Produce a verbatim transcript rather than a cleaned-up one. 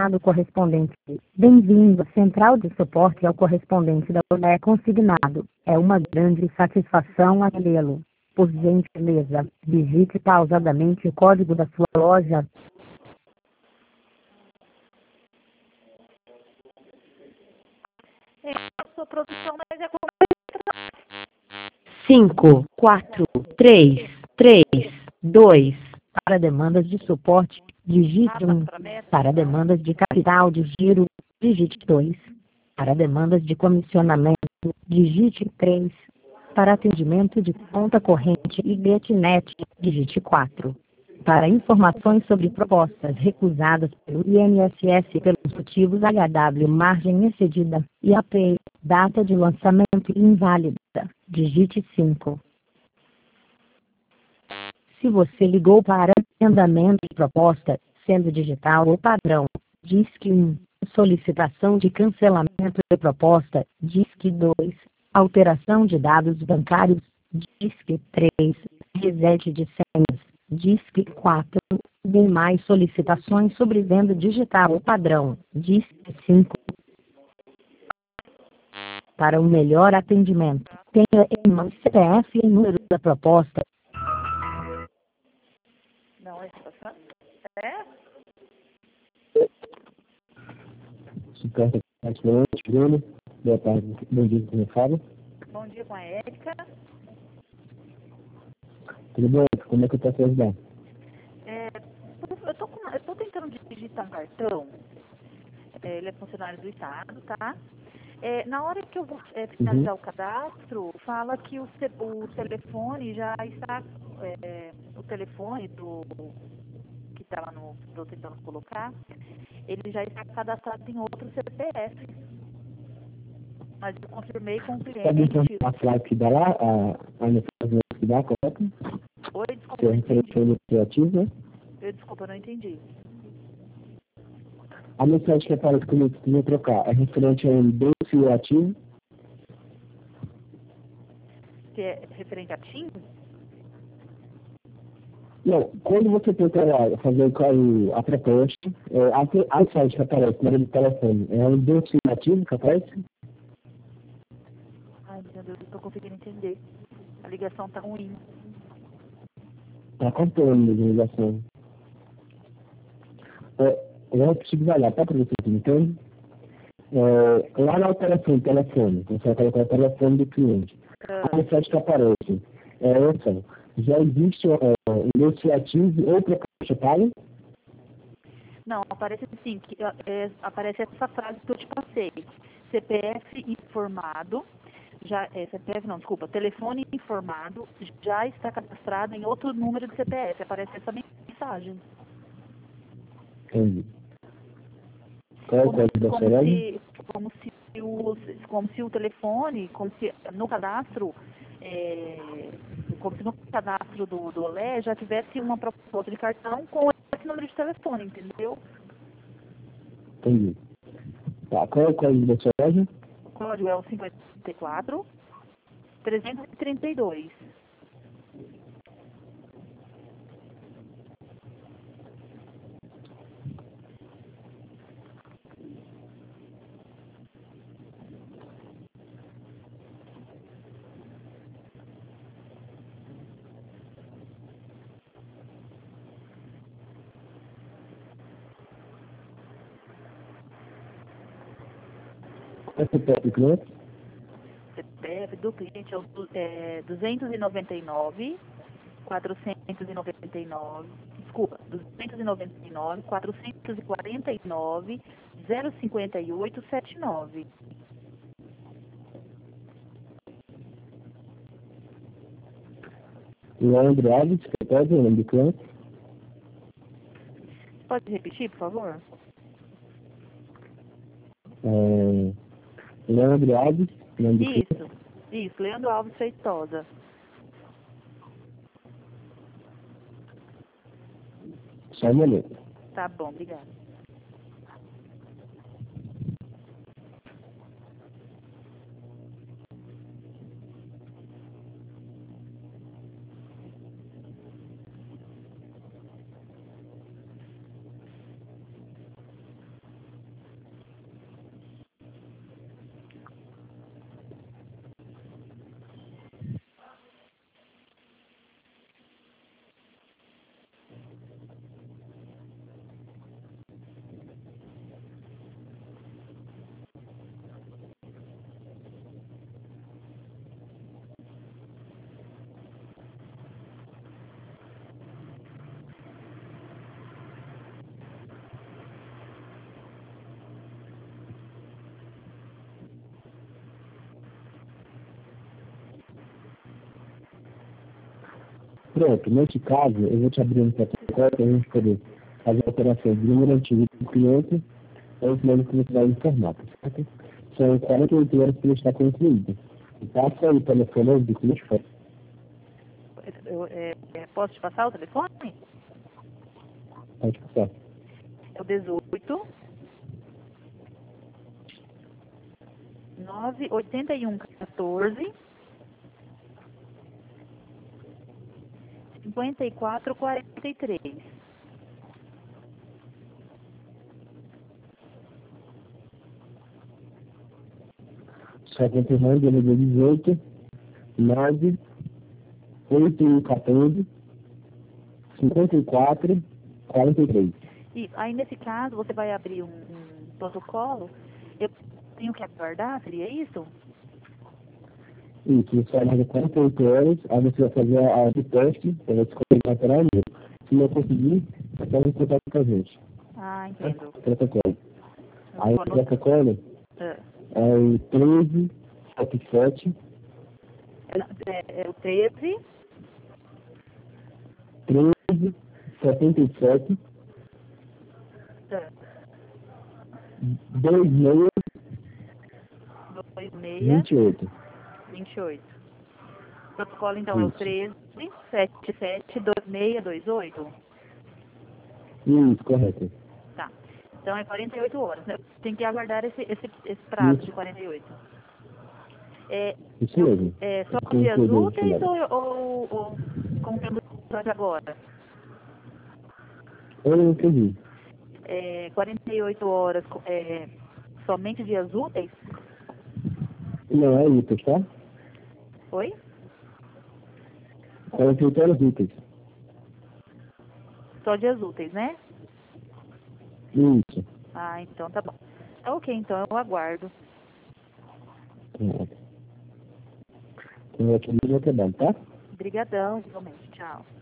chamado correspondente. Bem-vindo à central de suporte ao correspondente da Olé consignado. É uma grande satisfação atendê-lo. Por gentileza, digite pausadamente o código da sua loja. É, a sua produção, mas é como cinco, quatro, três, três, dois. Para demandas de suporte, digite um. Para demandas de capital de giro, digite dois. Para demandas de comissionamento, digite três. Para atendimento de conta corrente e GetNet, digite quatro. Para informações sobre propostas recusadas pelo I N S S pelos motivos H W margem excedida e A P, data de lançamento inválida, digite cinco. Se você ligou para andamento de proposta, sendo digital ou padrão, disque um. Solicitação de cancelamento de proposta, disque dois. Alteração de dados bancários, disque três. Reset de senhas, disque quatro. Demais solicitações sobre venda digital ou padrão, disque cinco. Para um melhor atendimento, tenha em mãos C P F e número da proposta. Não, é situação. É? Suporte ao Bruno. Boa tarde. Bom dia, como fala? Bom dia com a Érica. Tudo bom? Como é que eu posso ajudar? É, eu tô, com, eu tô tentando digitar um cartão. É, ele é funcionário do Estado, tá? É, na hora que eu vou é, finalizar Uhum. o cadastro, fala que o, ce- o telefone já está, é, o telefone do que está lá no, estou tentando colocar, ele já está cadastrado em outro C P F. Mas eu confirmei com o Pode cliente. informar a frase que dá lá, a, a mensagem que dá, correto? Oi, desculpa, Se eu é não referente entendi. ao iniciativo, né? Eu, desculpa, eu não entendi. A mensagem que aparece comigo que eu trocar é referente a um doce ativo. Se é referente a TIM? Não, quando você tenta lá fazer o- a proposta, é, a, a mensagem que aparece na do telefone é um doce ativo que aparece? Ai, meu Deus, eu tô conseguindo entender. A ligação tá ruim. Está cortando a ligação. É, eu preciso olhar, tá para você entende? É, lá no telefone, telefone, você vai colocar o telefone do cliente. Ah, A mensagem que aparece é essa. Já existe é, iniciativa ou proposta paga? não, aparece assim, que, é, aparece essa frase que eu te passei. C P F informado, já, é, C P F não, desculpa, telefone informado, já está cadastrado em outro número de C P F. Aparece essa mensagem. Entendi. Qual é o Como, código da como, Serasa? se, como, se o, como se o telefone, como se no cadastro, é, como se no cadastro do, do Olé já tivesse uma proposta de cartão com esse número de telefone, entendeu? Entendi. Tá, qual é o código da Serasa? O código é o cinquenta e quatro, trezentos e trinta e dois. Qual é o C P F do cliente? C P F do cliente é o du- é, duzentos e noventa e nove, quatrocentos e noventa e nove, desculpa, duzentos e noventa e nove, quatrocentos e quarenta e nove, zero cinquenta e oito, setenta e nove. Leandro Alves, C P F, o nome do cliente? Pode repetir, por favor? É, Leandro Alves, nome do cliente? Isso, isso, Leandro Alves Feitosa. Só um momento. Tá bom, obrigada. Pronto, nesse caso, eu vou te abrir um protocolo para a gente poder fazer a operação de número antigo do cliente, é o plano que você vai informar, tá certo? São quarenta e oito horas para ele estar concluído. E passa aí o telefone do cliente fora. Eu, é, posso te passar o telefone? Pode passar. É o dezoito, nove, oitenta e um, quatorze, cinquenta e quatro, quarenta e três. Só confirmando, ele é dezoito, nove, oito um quatorze, cinquenta e quatro, quarenta e três. E aí, nesse caso, você vai abrir um, um protocolo. Eu tenho que aguardar, seria isso? Isso, você vai fazer quarenta e oito horas, aí você vai fazer a, a de teste, para ver se consegue alterar o meu. Se não conseguir, você pode contato com a gente. Ah, entendo. Protocolo. Eu Aí o vou anotar. protocolo É, é o treze, setenta e sete, é, é o treze, treze, setenta e sete, é, vinte e seis, dois seis, vinte e oito. vinte e oito. O protocolo, então, é o Isso. treze, setenta e sete, dois seis, dois oito. Isso, correto. Tá. Então, é quarenta e oito horas, né? Tem que aguardar esse, esse, esse prazo Isso. de quarenta e oito. É, Isso mesmo. é só Com dias tudo, úteis Fernando. ou, ou, ou contando de agora? Eu não entendi. É, quarenta e oito horas, é, somente dias úteis? Não, é úteis, tá? Oi? quarenta e oito horas úteis. Só dias úteis, né? Isso. Ah, então tá bom. Tá ok, então eu aguardo. Pronto. Então, aqui no meu trabalho, tá? Obrigadão, igualmente. Tchau.